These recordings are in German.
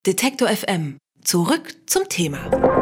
Detektor FM. Zurück zum Thema.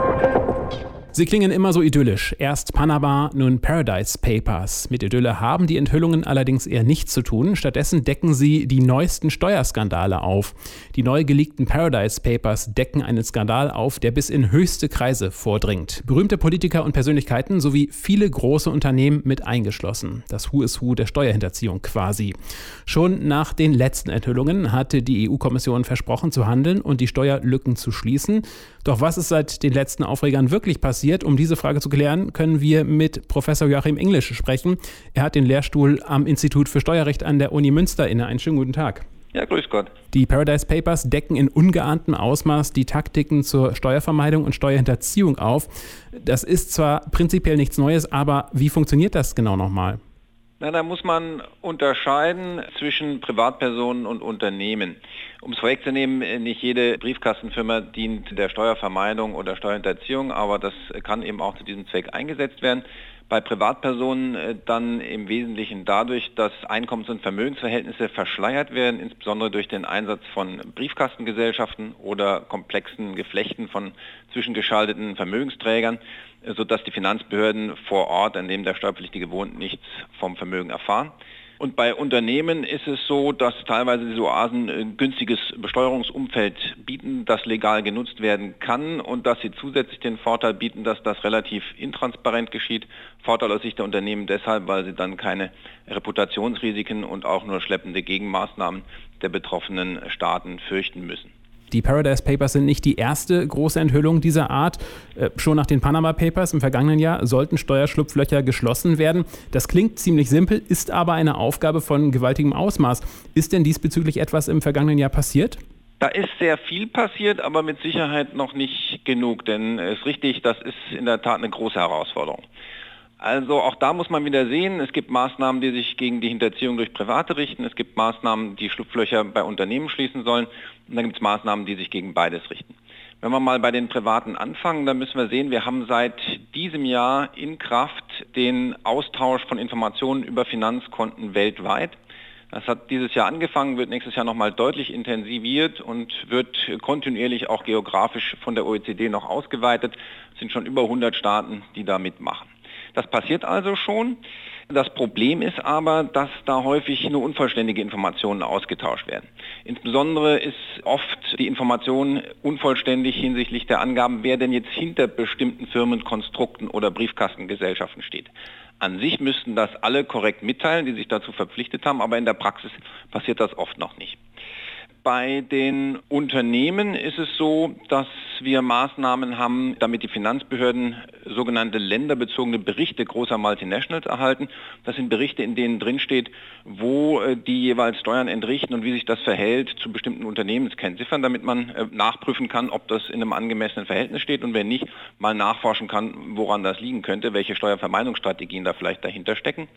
Sie klingen immer so idyllisch. Erst Panama, nun Paradise Papers. Mit Idylle haben die Enthüllungen allerdings eher nichts zu tun. Stattdessen decken sie die neuesten Steuerskandale auf. Die neu geleakten Paradise Papers decken einen Skandal auf, der bis in höchste Kreise vordringt. Berühmte Politiker und Persönlichkeiten sowie viele große Unternehmen mit eingeschlossen. Das Who is Who der Steuerhinterziehung quasi. Schon nach den letzten Enthüllungen hatte die EU-Kommission versprochen zu handeln und die Steuerlücken zu schließen. Doch was ist seit den letzten Aufregern wirklich passiert? Um diese Frage zu klären, können wir mit Professor Joachim Englisch sprechen. Er hat den Lehrstuhl am Institut für Steuerrecht an der Uni Münster inne. Einen schönen guten Tag. Ja, grüß Gott. Die Paradise Papers decken in ungeahntem Ausmaß die Taktiken zur Steuervermeidung und Steuerhinterziehung auf. Das ist zwar prinzipiell nichts Neues, aber wie funktioniert das genau nochmal? Na, da muss man unterscheiden zwischen Privatpersonen und Unternehmen. Um es vorwegzunehmen, nicht jede Briefkastenfirma dient der Steuervermeidung oder Steuerhinterziehung, aber das kann eben auch zu diesem Zweck eingesetzt werden. Bei Privatpersonen dann im Wesentlichen dadurch, dass Einkommens- und Vermögensverhältnisse verschleiert werden, insbesondere durch den Einsatz von Briefkastengesellschaften oder komplexen Geflechten von zwischengeschalteten Vermögensträgern, sodass die Finanzbehörden vor Ort, an dem der Steuerpflichtige wohnt, nichts vom Vermögen erfahren. Und bei Unternehmen ist es so, dass teilweise diese Oasen ein günstiges Besteuerungsumfeld bieten, das legal genutzt werden kann und dass sie zusätzlich den Vorteil bieten, dass das relativ intransparent geschieht. Vorteil aus Sicht der Unternehmen deshalb, weil sie dann keine Reputationsrisiken und auch nur schleppende Gegenmaßnahmen der betroffenen Staaten fürchten müssen. Die Paradise Papers sind nicht die erste große Enthüllung dieser Art. Schon nach den Panama Papers im vergangenen Jahr sollten Steuerschlupflöcher geschlossen werden. Das klingt ziemlich simpel, ist aber eine Aufgabe von gewaltigem Ausmaß. Ist denn diesbezüglich etwas im vergangenen Jahr passiert? Da ist sehr viel passiert, aber mit Sicherheit noch nicht genug, denn es ist richtig, das ist in der Tat eine große Herausforderung. Also auch da muss man wieder sehen, es gibt Maßnahmen, die sich gegen die Hinterziehung durch Private richten, es gibt Maßnahmen, die Schlupflöcher bei Unternehmen schließen sollen und dann gibt es Maßnahmen, die sich gegen beides richten. Wenn wir mal bei den Privaten anfangen, dann müssen wir sehen, wir haben seit diesem Jahr in Kraft den Austausch von Informationen über Finanzkonten weltweit. Das hat dieses Jahr angefangen, wird nächstes Jahr nochmal deutlich intensiviert und wird kontinuierlich auch geografisch von der OECD noch ausgeweitet. Es sind schon über 100 Staaten, die da mitmachen. Das passiert also schon. Das Problem ist aber, dass da häufig nur unvollständige Informationen ausgetauscht werden. Insbesondere ist oft die Information unvollständig hinsichtlich der Angaben, wer denn jetzt hinter bestimmten Firmenkonstrukten oder Briefkastengesellschaften steht. An sich müssten das alle korrekt mitteilen, die sich dazu verpflichtet haben, aber in der Praxis passiert das oft noch nicht. Bei den Unternehmen ist es so, dass wir Maßnahmen haben, damit die Finanzbehörden sogenannte länderbezogene Berichte großer Multinationals erhalten. Das sind Berichte, in denen drinsteht, wo die jeweils Steuern entrichten und wie sich das verhält zu bestimmten Unternehmenskennziffern, damit man nachprüfen kann, ob das in einem angemessenen Verhältnis steht und wenn nicht, mal nachforschen kann, woran das liegen könnte, welche Steuervermeidungsstrategien da vielleicht dahinter stecken.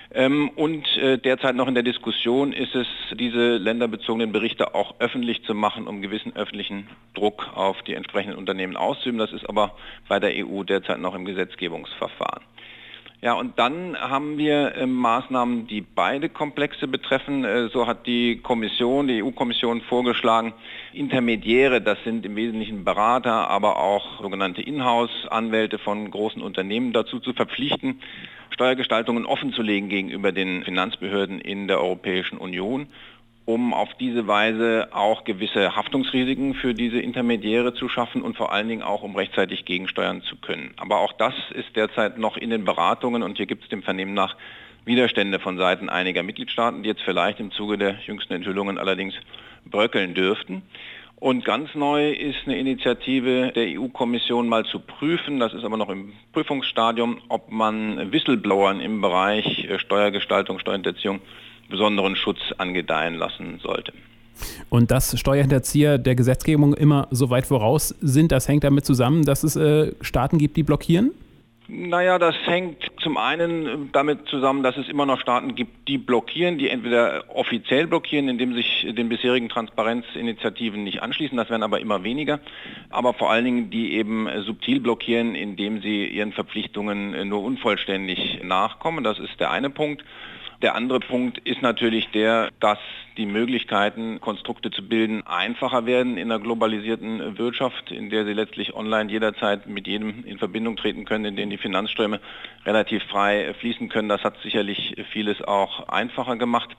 Und derzeit noch in der Diskussion ist es, diese länderbezogenen Berichte auch öffentlich zu machen, um gewissen öffentlichen Druck auf die entsprechenden Unternehmen auszuüben. Das ist aber bei der EU derzeit noch im Gesetzgebungsverfahren. Ja, und dann haben wir Maßnahmen, die beide Komplexe betreffen. So hat die EU-Kommission vorgeschlagen, Intermediäre, das sind im Wesentlichen Berater, aber auch sogenannte Inhouse-Anwälte von großen Unternehmen dazu zu verpflichten, Steuergestaltungen offenzulegen gegenüber den Finanzbehörden in der Europäischen Union, um auf diese Weise auch gewisse Haftungsrisiken für diese Intermediäre zu schaffen und vor allen Dingen auch, um rechtzeitig gegensteuern zu können. Aber auch das ist derzeit noch in den Beratungen und hier gibt es dem Vernehmen nach Widerstände von Seiten einiger Mitgliedstaaten, die jetzt vielleicht im Zuge der jüngsten Enthüllungen allerdings bröckeln dürften. Und ganz neu ist eine Initiative der EU-Kommission mal zu prüfen, das ist aber noch im Prüfungsstadium, ob man Whistleblowern im Bereich Steuergestaltung, Steuerhinterziehung besonderen Schutz angedeihen lassen sollte. Und dass Steuerhinterzieher der Gesetzgebung immer so weit voraus sind, das hängt damit zusammen, dass es Staaten gibt, die blockieren? Naja, das hängt zum einen damit zusammen, dass es immer noch Staaten gibt, die blockieren, die entweder offiziell blockieren, indem sich den bisherigen Transparenzinitiativen nicht anschließen, das werden aber immer weniger, aber vor allen Dingen, die eben subtil blockieren, indem sie ihren Verpflichtungen nur unvollständig nachkommen, das ist der eine Punkt. Der andere Punkt ist natürlich der, dass die Möglichkeiten, Konstrukte zu bilden, einfacher werden in einer globalisierten Wirtschaft, in der sie letztlich online jederzeit mit jedem in Verbindung treten können, in denen die Finanzströme relativ frei fließen können. Das hat sicherlich vieles auch einfacher gemacht.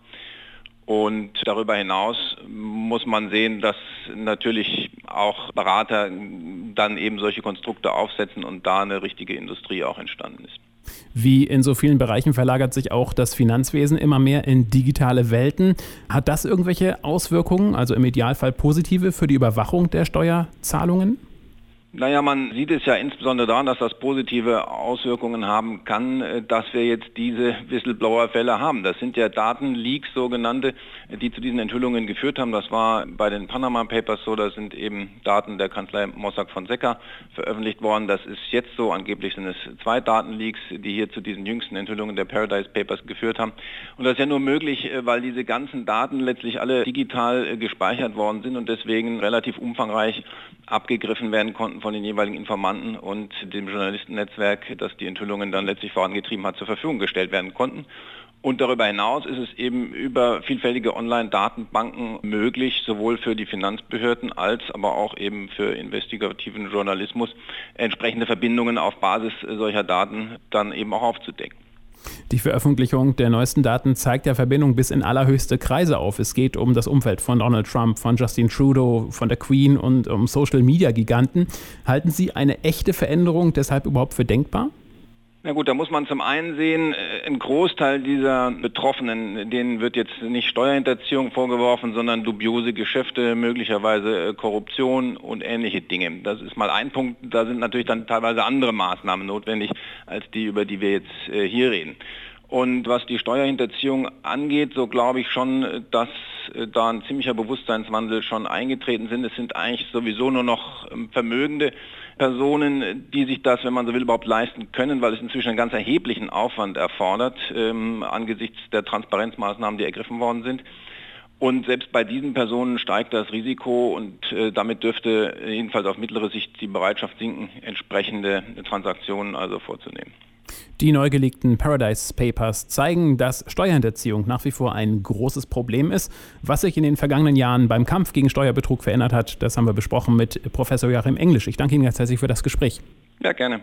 Und darüber hinaus muss man sehen, dass natürlich auch Berater dann eben solche Konstrukte aufsetzen und da eine richtige Industrie auch entstanden ist. Wie in so vielen Bereichen verlagert sich auch das Finanzwesen immer mehr in digitale Welten. Hat das irgendwelche Auswirkungen, also im Idealfall positive, für die Überwachung der Steuerzahlungen? Naja, man sieht es ja insbesondere daran, dass das positive Auswirkungen haben kann, dass wir jetzt diese Whistleblower-Fälle haben. Das sind ja Datenleaks, sogenannte, die zu diesen Enthüllungen geführt haben. Das war bei den Panama Papers so, da sind eben Daten der Kanzlei Mossack Fonseca veröffentlicht worden. Das ist jetzt so, angeblich sind es 2 Datenleaks, die hier zu diesen jüngsten Enthüllungen der Paradise Papers geführt haben. Und das ist ja nur möglich, weil diese ganzen Daten letztlich alle digital gespeichert worden sind und deswegen relativ umfangreich abgegriffen werden konnten von den jeweiligen Informanten und dem Journalistennetzwerk, das die Enthüllungen dann letztlich vorangetrieben hat, zur Verfügung gestellt werden konnten. Und darüber hinaus ist es eben über vielfältige Online-Datenbanken möglich, sowohl für die Finanzbehörden als aber auch eben für investigativen Journalismus entsprechende Verbindungen auf Basis solcher Daten dann eben auch aufzudecken. Die Veröffentlichung der neuesten Daten zeigt ja Verbindung bis in allerhöchste Kreise auf. Es geht um das Umfeld von Donald Trump, von Justin Trudeau, von der Queen und um Social-Media-Giganten. Halten Sie eine echte Veränderung deshalb überhaupt für denkbar? Na gut, da muss man zum einen sehen, ein Großteil dieser Betroffenen, denen wird jetzt nicht Steuerhinterziehung vorgeworfen, sondern dubiose Geschäfte, möglicherweise Korruption und ähnliche Dinge. Das ist mal ein Punkt, da sind natürlich dann teilweise andere Maßnahmen notwendig, als die, über die wir jetzt hier reden. Und was die Steuerhinterziehung angeht, so glaube ich schon, dass da ein ziemlicher Bewusstseinswandel schon eingetreten sind. Es sind eigentlich sowieso nur noch vermögende Personen, die sich das, wenn man so will, überhaupt leisten können, weil es inzwischen einen ganz erheblichen Aufwand erfordert, angesichts der Transparenzmaßnahmen, die ergriffen worden sind. Und selbst bei diesen Personen steigt das Risiko und damit dürfte jedenfalls auf mittlere Sicht die Bereitschaft sinken, entsprechende Transaktionen also vorzunehmen. Die neu gelegten Paradise Papers zeigen, dass Steuerhinterziehung nach wie vor ein großes Problem ist. Was sich in den vergangenen Jahren beim Kampf gegen Steuerbetrug verändert hat, das haben wir besprochen mit Professor Joachim Englisch. Ich danke Ihnen ganz herzlich für das Gespräch. Ja, gerne.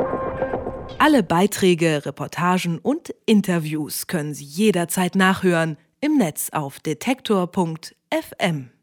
Alle Beiträge, Reportagen und Interviews können Sie jederzeit nachhören im Netz auf detektor.fm.